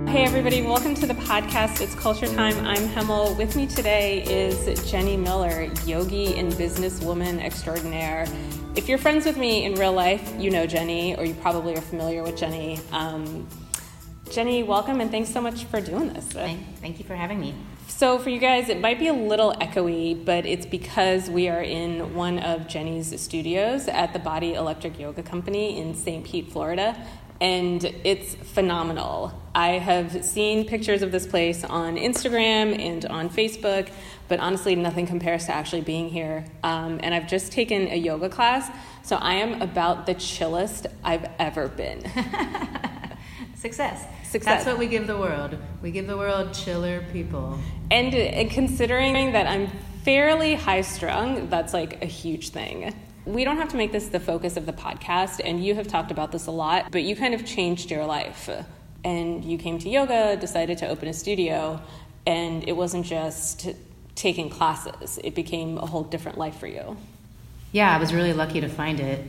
Hey everybody, welcome to the podcast. It's Culture Time. I'm Hemel. With me today is Jenny Miller, yogi and businesswoman extraordinaire. If you're friends with me in real life, you know Jenny, or you probably are familiar with Jenny. Jenny, welcome, and thanks so much for doing this. Thank you for having me. So for you guys, it might be a little echoey, but it's because we are in one of Jenny's studios at the Body Electric Yoga Company in St. Pete, Florida, and it's phenomenal. I have seen pictures of this place on Instagram and on Facebook, but honestly, nothing compares to actually being here. And I've just taken a yoga class, so I am about the chillest I've ever been. Success. That's what we give the world. We give the world chiller people. And considering that I'm fairly high-strung, that's like a huge thing. We don't have to make this the focus of the podcast, and you have talked about this a lot, but you kind of changed your life. And you came to yoga, decided to open a studio, and it wasn't just taking classes. It became a whole different life for you. Yeah, I was really lucky to find it.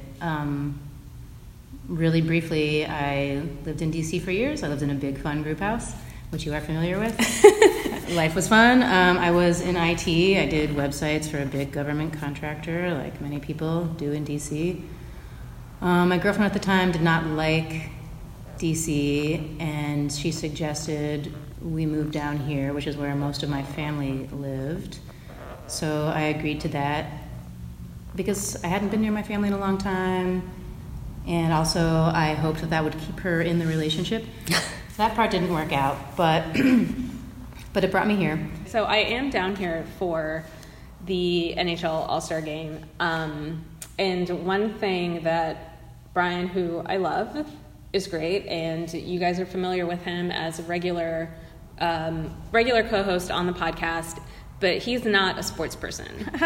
Really briefly, I lived in D.C. for years. I lived in a big, fun group house, which you are familiar with. Life was fun. I was in IT. I did websites for a big government contractor, like many people do in D.C. My girlfriend at the time did not like D.C., and she suggested we move down here, which is where most of my family lived. So I agreed to that because I hadn't been near my family in a long time, and also I hoped that would keep her in the relationship. That part didn't work out, but it brought me here. So I am down here for the NHL All-Star Game, and one thing that Brian, who I love, is great, and you guys are familiar with him as a regular co-host on the podcast, but he's not a sports person.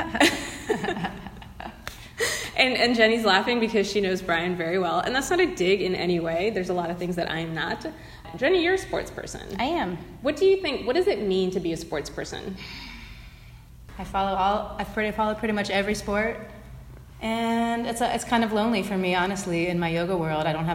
And Jenny's laughing because she knows Brian very well, and that's not a dig in any way. There's a lot of things that I am not. Jenny, you're a sports person. I am. What do you think? What does it mean to be a sports person? I follow pretty much every sport, and it's kind of lonely for me, honestly. In my yoga world, I don't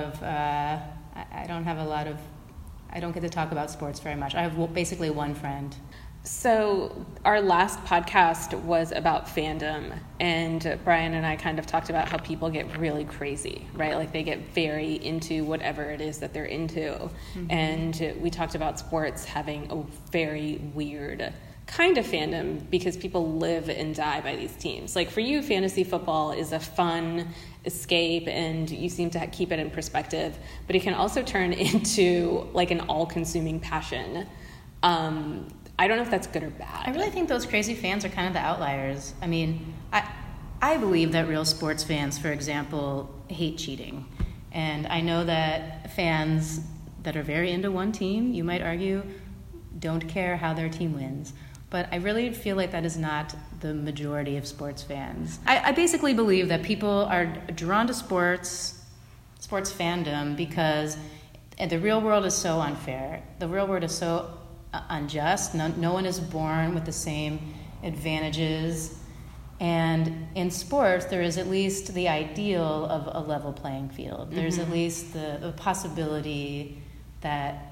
get to talk about sports very much. I have basically one friend. So our last podcast was about fandom, and Brian and I kind of talked about how people get really crazy, right? Like they get very into whatever it is that they're into. Mm-hmm. And we talked about sports having a very weird kind of fandom because people live and die by these teams. Like for you, fantasy football is a fun escape and you seem to keep it in perspective, but it can also turn into like an all-consuming passion. I don't know if that's good or bad. I really think those crazy fans are kind of the outliers. I mean, I believe that real sports fans, for example, hate cheating. And I know that fans that are very into one team, you might argue, don't care how their team wins. But I really feel like that is not the majority of sports fans. I basically believe that people are drawn to sports fandom because the real world is so unfair. The real world is so unjust. No one is born with the same advantages. And in sports, there is at least the ideal of a level playing field. There's at least the possibility that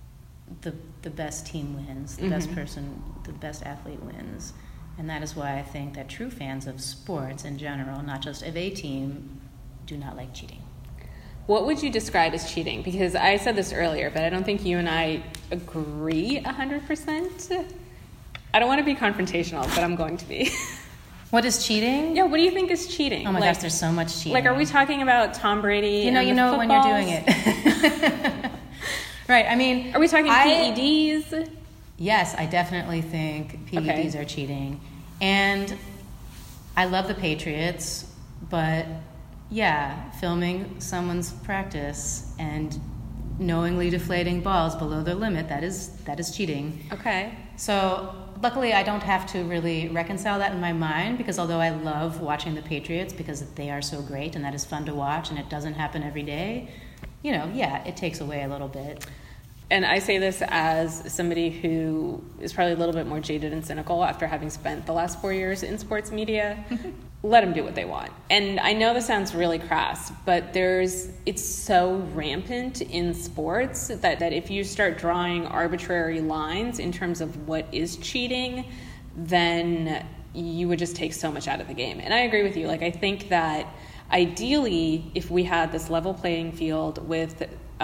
the best team wins, the best person, the best athlete wins. And that is why I think that true fans of sports in general, not just of a team, do not like cheating. What would you describe as cheating? Because I said this earlier, but I don't think you and I agree 100%. I don't want to be confrontational, but I'm going to be. What is cheating? Yeah, what do you think is cheating? Oh my gosh, there's so much cheating. Like, are we talking about Tom Brady You know when you're doing it. Right, I mean... Are we talking PEDs? Yes, I definitely think PEDs are cheating. And I love the Patriots, but... yeah, filming someone's practice and knowingly deflating balls below their limit, that is cheating. Okay. So luckily I don't have to really reconcile that in my mind because although I love watching the Patriots because they are so great and that is fun to watch and it doesn't happen every day, it takes away a little bit. And I say this as somebody who is probably a little bit more jaded and cynical after having spent the last 4 years in sports media. let them do what they want. And I know this sounds really crass, but it's so rampant in sports that if you start drawing arbitrary lines in terms of what is cheating, then you would just take so much out of the game. And I agree with you. Like, I think that ideally, if we had this level playing field with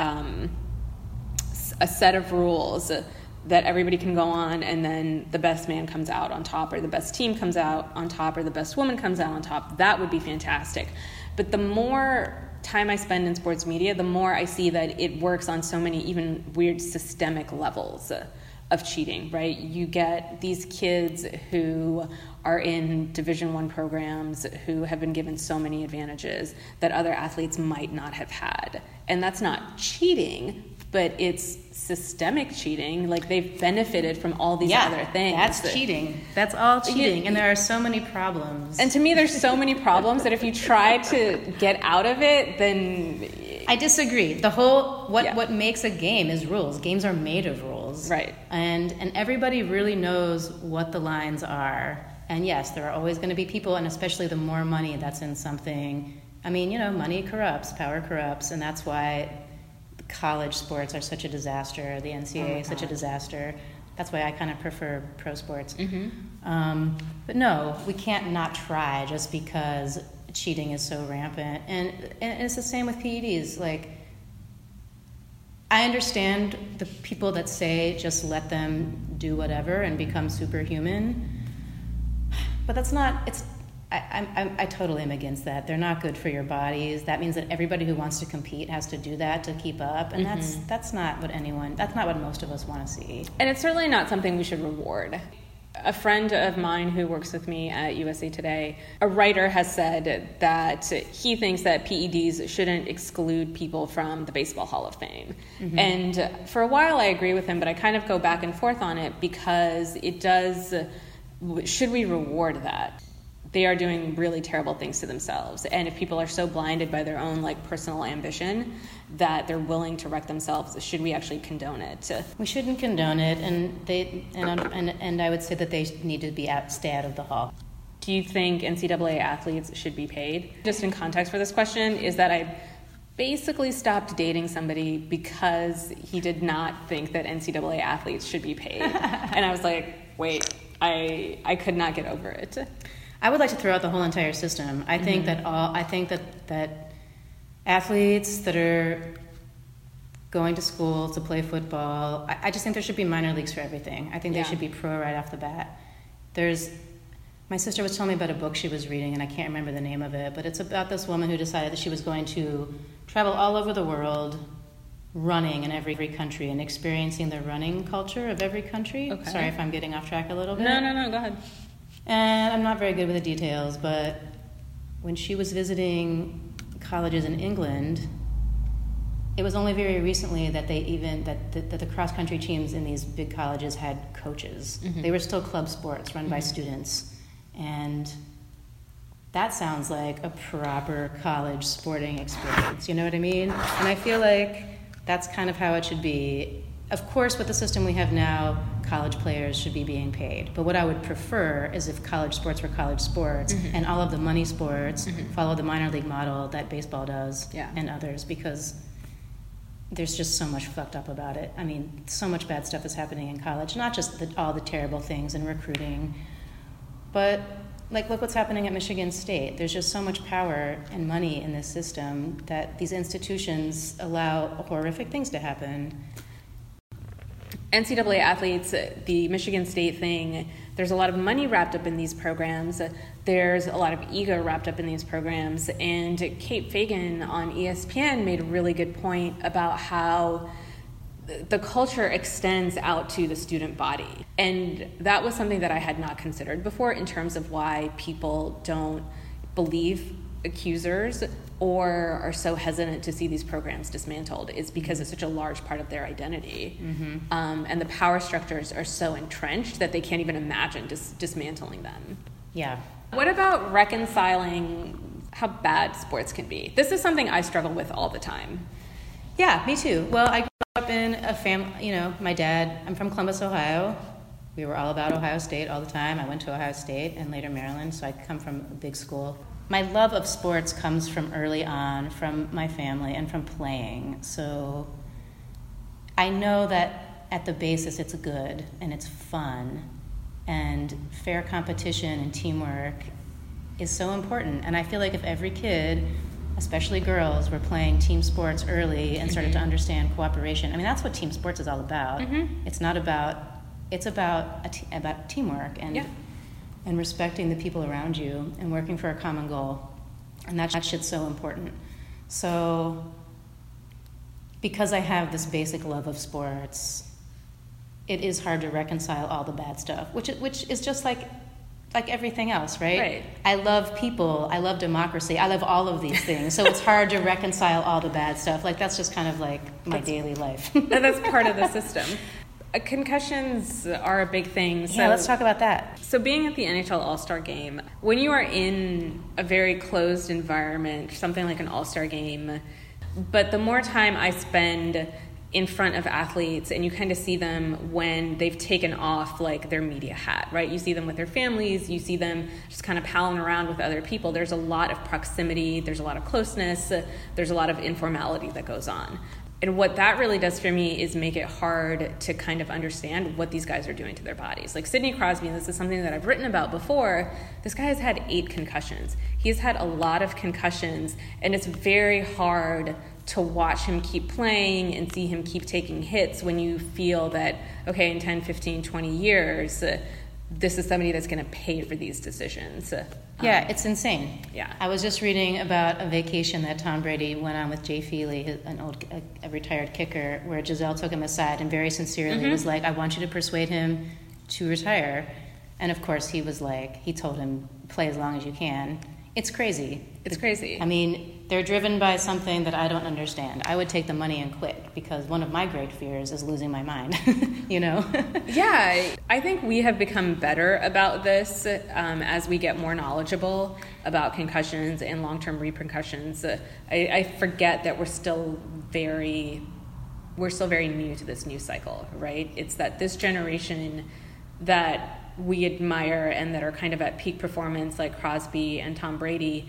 a set of rules that everybody can go on, and then the best man comes out on top, or the best team comes out on top, or the best woman comes out on top, that would be fantastic. But the more time I spend in sports media, the more I see that it works on so many even weird systemic levels of cheating, right? You get these kids who are in Division I programs who have been given so many advantages that other athletes might not have had. And that's not cheating, but it's systemic cheating. Like, they've benefited from all these other things. That's cheating. That's all cheating. And there are so many problems. And to me, there's so many problems that if you try to get out of it, then... I disagree. The whole, what makes a game is rules. Games are made of rules. Right. And everybody really knows what the lines are. And yes, there are always going to be people, and especially the more money that's in something. I mean, money corrupts, power corrupts, and that's why college sports are such a disaster, the NCAA is such a disaster. That's why I kind of prefer pro sports. Mm-hmm. But no, we can't not try just because cheating is so rampant. And it's the same with PEDs. Like, I understand the people that say just let them do whatever and become superhuman, but that's not, I totally am against that. They're not good for your bodies. That means that everybody who wants to compete has to do that to keep up, and that's not what most of us want to see. And it's certainly not something we should reward. A friend of mine who works with me at USA Today, a writer, has said that he thinks that PEDs shouldn't exclude people from the Baseball Hall of Fame. Mm-hmm. And for a while I agree with him, but I kind of go back and forth on it because should we reward that? They are doing really terrible things to themselves. And if people are so blinded by their own personal ambition that they're willing to wreck themselves, should we actually condone it? We shouldn't condone it, and I would say that they need to stay out of the hall. Do you think NCAA athletes should be paid? Just in context for this question is that I basically stopped dating somebody because he did not think that NCAA athletes should be paid. And I was like, wait, I could not get over it. I would like to throw out the whole entire system. I think that athletes that are going to school to play football, I just think there should be minor leagues for everything. I think they should be pro right off the bat. My sister was telling me about a book she was reading, and I can't remember the name of it, but it's about this woman who decided that she was going to travel all over the world running in every country and experiencing the running culture of every country. Okay. Sorry if I'm getting off track a little bit. No, go ahead. And I'm not very good with the details, but when she was visiting colleges in England, it was only very recently that that the cross-country teams in these big colleges had coaches. Mm-hmm. They were still club sports run by students. And that sounds like a proper college sporting experience, you know what I mean? And I feel like that's kind of how it should be. Of course, with the system we have now, college players should be being paid. But what I would prefer is if college sports were college sports, and all of the money sports follow the minor league model that baseball does and others, because there's just so much fucked up about it. I mean, so much bad stuff is happening in college, not just all the terrible things in recruiting, but look what's happening at Michigan State. There's just so much power and money in this system that these institutions allow horrific things to happen. NCAA athletes, the Michigan State thing, there's a lot of money wrapped up in these programs. There's a lot of ego wrapped up in these programs. And Kate Fagan on ESPN made a really good point about how the culture extends out to the student body. And that was something that I had not considered before in terms of why people don't believe accusers or are so hesitant to see these programs dismantled is because it's such a large part of their identity. And the power structures are so entrenched that they can't even imagine dismantling them. Yeah. What about reconciling how bad sports can be? This is something I struggle with all the time. Yeah, me too. Well, I grew up in a family, my dad, I'm from Columbus, Ohio, We were all about Ohio State all the time. I went to Ohio State and later Maryland, so I come from a big school. My love of sports comes from early on, from my family and from playing. So I know that at the basis it's good and it's fun, and fair competition and teamwork is so important. And I feel like if every kid, especially girls, were playing team sports early and started to understand cooperation. I mean, that's what team sports is all about. It's not about, it's about about teamwork and respecting the people around you and working for a common goal. And that shit's so important. So because I have this basic love of sports, it is hard to reconcile all the bad stuff, which is just like everything else, right? I love people, I love democracy, I love all of these things. So it's hard to reconcile all the bad stuff. Like, that's just kind of like my daily life. That's part of the system. Concussions are a big thing. So, yeah, let's talk about that. So being at the NHL All-Star Game, when you are in a very closed environment, something like an All-Star Game, but the more time I spend in front of athletes, and you kind of see them when they've taken off like their media hat, right? You see them with their families, you see them just kind of palling around with other people. There's a lot of proximity, there's a lot of closeness, there's a lot of informality that goes on. And what that really does for me is make it hard to kind of understand what these guys are doing to their bodies. Like Sidney Crosby, and this is something that I've written about before, this guy has had 8 concussions. He's had a lot of concussions, and it's very hard to watch him keep playing and see him keep taking hits when you feel that, okay, in 10, 15, 20 years, this is somebody that's going to pay for these decisions. Yeah, it's insane. Yeah. I was just reading about a vacation that Tom Brady went on with Jay Feely, a retired kicker, where Giselle took him aside and very sincerely was like, I want you to persuade him to retire. And of course he was like, he told him, play as long as you can. It's crazy. It's crazy. I mean, they're driven by something that I don't understand. I would take the money and quit, because one of my great fears is losing my mind, you know? Yeah, I think we have become better about this as we get more knowledgeable about concussions and long-term repercussions. I forget that we're still very new to this news cycle, right? It's that this generation that we admire and that are kind of at peak performance, like Crosby and Tom Brady,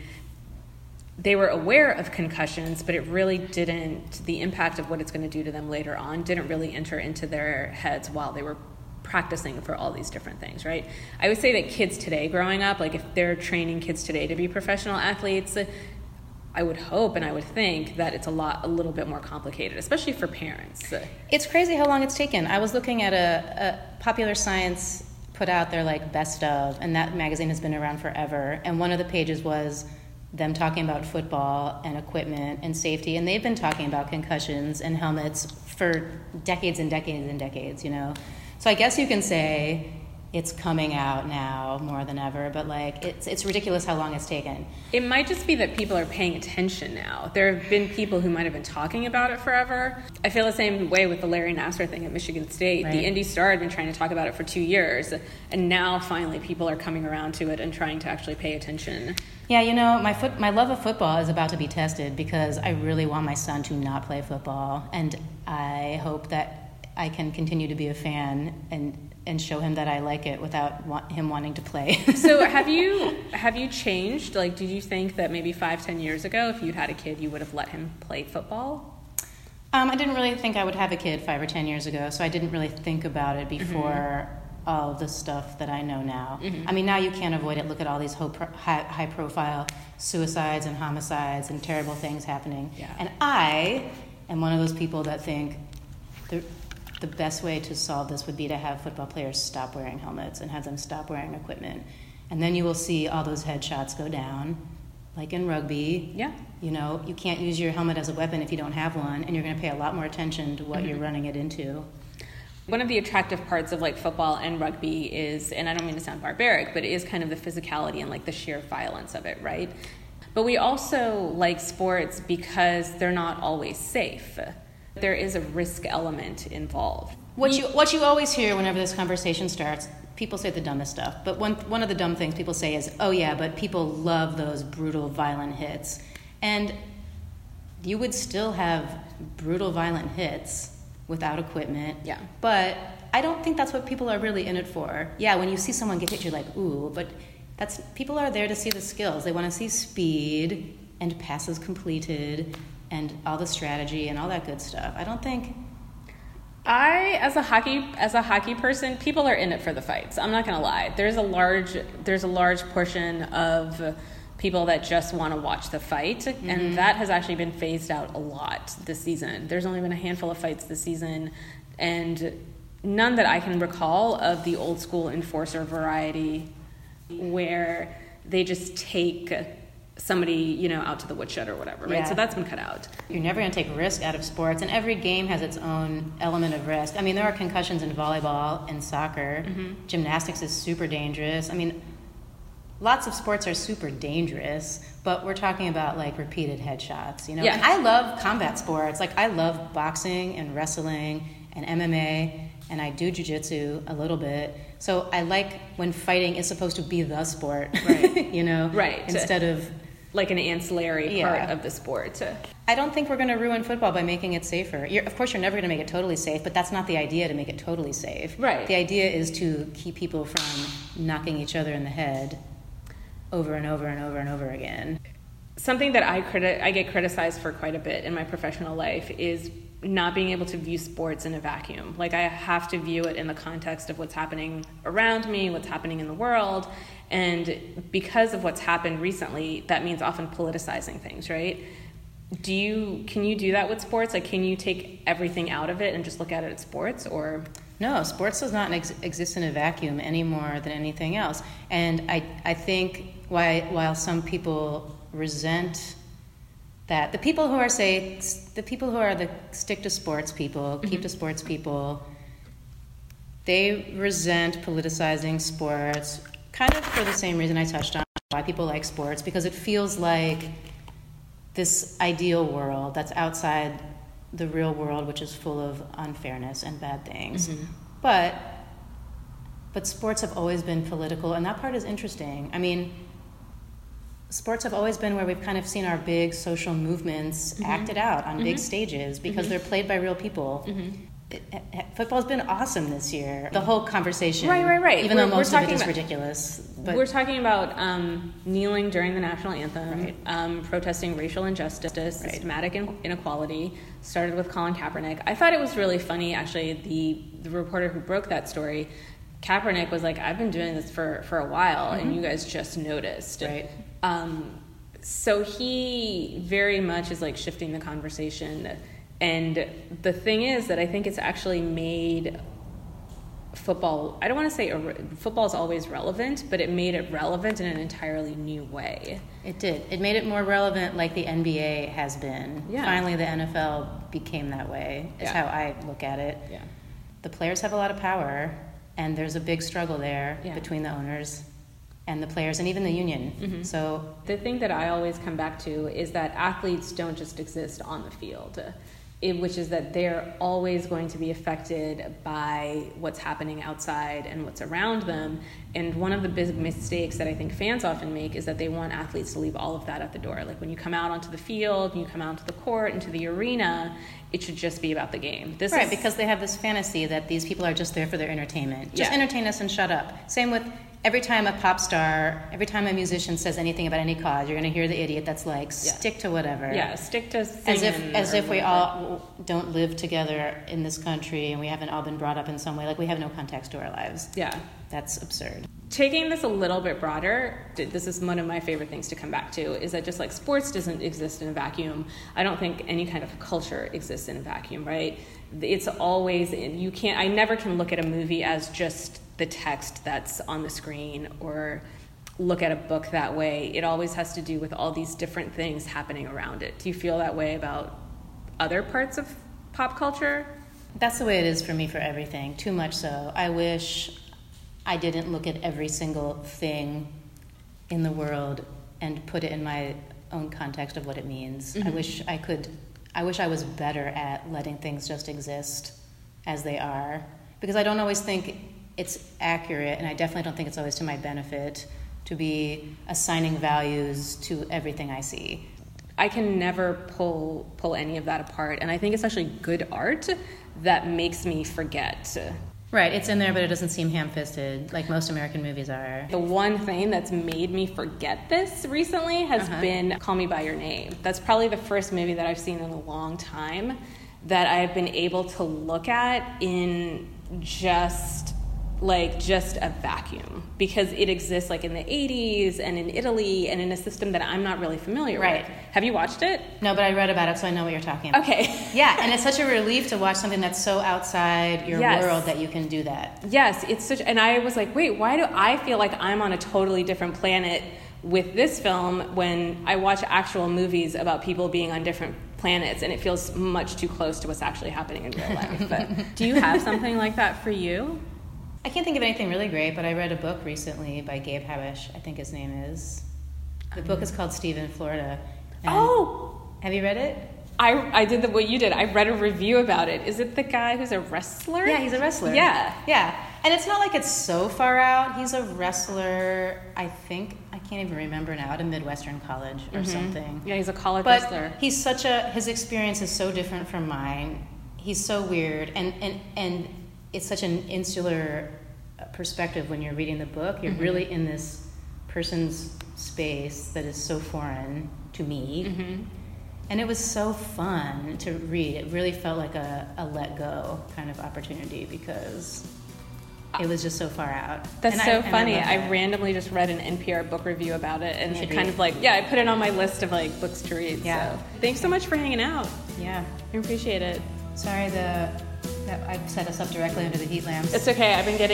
they were aware of concussions, but it really didn't, the impact of what it's going to do to them later on didn't really enter into their heads while they were practicing for all these different things, right? I would say that kids today growing up, like if they're training kids today to be professional athletes, I would hope and I would think that it's a little bit more complicated, especially for parents. It's crazy how long it's taken. I was looking at a Popular Science put out their like best of, and that magazine has been around forever, and one of the pages was them talking about football and equipment and safety, and they've been talking about concussions and helmets for decades and decades and decades, you know. So I guess you can say it's coming out now more than ever, but like it's ridiculous how long it's taken. It might just be that people are paying attention now. There have been people who might have been talking about it forever. I feel the same way with the Larry Nassar thing at Michigan State. Right. The Indy Star had been trying to talk about it for 2 years, and now finally people are coming around to it and trying to actually pay attention. Yeah, you know, my love of football is about to be tested, because I really want my son to not play football, and I hope that I can continue to be a fan and show him that I like it without him wanting to play. So have you changed? Like, did you think that maybe 5-10 years ago, if you'd had a kid, you would have let him play football? I didn't really think I would have a kid 5 or 10 years ago, so I didn't really think about it before all the stuff that I know now. I mean, now you can't avoid it. Look at all these high-profile suicides and homicides and terrible things happening. Yeah. And I am one of those people that think the best way to solve this would be to have football players stop wearing helmets and have them stop wearing equipment. And then you will see all those headshots go down, like in rugby. Yeah. You know, you can't use your helmet as a weapon if you don't have one, and you're going to pay a lot more attention to what you're running it into. One of the attractive parts of like football and rugby is, and I don't mean to sound barbaric, but it is kind of the physicality and like the sheer violence of it, right? But we also like sports because they're not always safe. There is a risk element involved. What you always hear whenever this conversation starts, people say the dumbest stuff. But one of the dumb things people say is, oh yeah, but people love those brutal, violent hits. And you would still have brutal, violent hits without equipment. Yeah. But I don't think that's what people are really in it for. Yeah, when you see someone get hit, you're like, ooh, but people are there to see the skills. They want to see speed and passes completed and all the strategy and all that good stuff. I don't think... as a hockey person, people are in it for the fights. I'm not going to lie. There's a large portion of people that just want to watch the fight, and that has actually been phased out a lot this season. There's only been a handful of fights this season, and none that I can recall of the old school enforcer variety where they just take somebody, out to the woodshed or whatever, right? Yeah. So that's been cut out. You're never going to take risk out of sports, and every game has its own element of risk. I mean, there are concussions in volleyball and soccer. Gymnastics is super dangerous. I mean, lots of sports are super dangerous, but we're talking about, like, repeated headshots, Yeah. And I love combat sports. Like, I love boxing and wrestling and MMA, and I do jiu-jitsu a little bit. So I like when fighting is supposed to be the sport, Right. Right. Instead of... like an ancillary part of the sport. I don't think we're going to ruin football by making it safer. Of course, you're never going to make it totally safe, but that's not the idea, to make it totally safe. Right. The idea is to keep people from knocking each other in the head over and over and over and over again. Something that I get criticized for quite a bit in my professional life is not being able to view sports in a vacuum. Like, I have to view it in the context of what's happening around me, what's happening in the world. And because of what's happened recently, that means often politicizing things, right? Can you do that with sports? Like, can you take everything out of it and just look at it as sports, or? No, sports does not exist in a vacuum any more than anything else. And I think while some people resent that, the people who are the stick to sports people, keep to sports people, they resent politicizing sports, kind of for the same reason I touched on, why people like sports, because it feels like this ideal world that's outside the real world, which is full of unfairness and bad things. But sports have always been political, and that part is interesting. I mean, sports have always been where we've kind of seen our big social movements acted out on big stages because they're played by real people. Football's been awesome this year. The whole conversation, right. Even though most of it is ridiculous. But we're talking about kneeling during the national anthem, protesting racial injustice, systematic inequality. Started with Colin Kaepernick. I thought it was really funny, actually. The reporter who broke that story, Kaepernick was like, "I've been doing this for a while, and you guys just noticed." Right. So he very much is like shifting the conversation. And the thing is that I think it's actually made football, I don't want to say football is always relevant, but it made it relevant in an entirely new way. It did. It made it more relevant, like the NBA has been. Yeah. Finally, the NFL became that way, is how I look at it. Yeah. The players have a lot of power, and there's a big struggle there between the owners and the players and even the union. So the thing that I always come back to is that athletes don't just exist on the field. Which is that they're always going to be affected by what's happening outside and what's around them. And one of the big mistakes that I think fans often make is that they want athletes to leave all of that at the door. Like, when you come out onto the field, when you come out onto the court, into the arena, it should just be about the game. Because they have this fantasy that these people are just there for their entertainment. Just entertain us and shut up. Same with every time a musician says anything about any cause, you're going to hear the idiot that's like, stick to whatever. Yeah, stick to singing. As if we all don't live together in this country and we haven't all been brought up in some way. Like, we have no context to our lives. Yeah. That's absurd. Taking this a little bit broader, this is one of my favorite things to come back to, is that just like sports doesn't exist in a vacuum. I don't think any kind of culture exists in a vacuum, right? It's always, I never can look at a movie as just the text that's on the screen, or look at a book that way. It always has to do with all these different things happening around it. Do you feel that way about other parts of pop culture? That's the way it is for me for everything, too much so. I wish I didn't look at every single thing in the world and put it in my own context of what it means. I wish I was better at letting things just exist as they are, because I don't always think it's accurate, and I definitely don't think it's always to my benefit to be assigning values to everything I see. I can never pull any of that apart, and I think it's actually good art that makes me forget. Right, it's in there, but it doesn't seem ham-fisted like most American movies are. The one thing that's made me forget this recently has been Call Me By Your Name. That's probably the first movie that I've seen in a long time that I've been able to look at in just a vacuum, because it exists like in the 80s and in Italy and in a system that I'm not really familiar with. Have you watched it? No, but I read about it, so I know what you're talking about. Okay. Yeah, and it's such a relief to watch something that's so outside your world that you can do that. Yes, and I was like, wait, why do I feel like I'm on a totally different planet with this film when I watch actual movies about people being on different planets, and it feels much too close to what's actually happening in real life. But do you have something like that for you? I can't think of anything really great, but I read a book recently by Gabe Habish, I think his name is. The book is called Steve in Florida. Have you read it? I did what you did. I read a review about it. Is it the guy who's a wrestler? Yeah, he's a wrestler. Yeah. And it's not like it's so far out. He's a wrestler, I think, I can't even remember now, at a Midwestern college or something. Yeah, he's a college wrestler. But he's his experience is so different from mine. He's so weird. And it's such an insular perspective when you're reading the book. You're really in this person's space that is so foreign to me. And it was so fun to read. It really felt like a let go kind of opportunity because it was just so far out. That's so funny. I randomly just read an NPR book review about it, and it kind of I put it on my list of books to read. Yeah. So thanks so much for hanging out. Yeah. I appreciate it. Sorry that I set us up directly under the heat lamps. It's okay.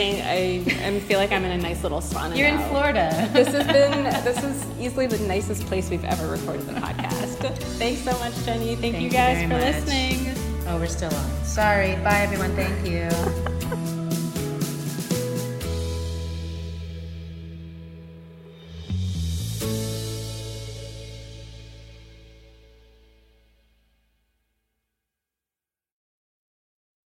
I feel like I'm in a nice little sauna. You're in Florida. This is easily the nicest place we've ever recorded the podcast. Thanks so much, Jenny. Thank you guys for listening. Oh, we're still on. Sorry. Bye, everyone. Thank you.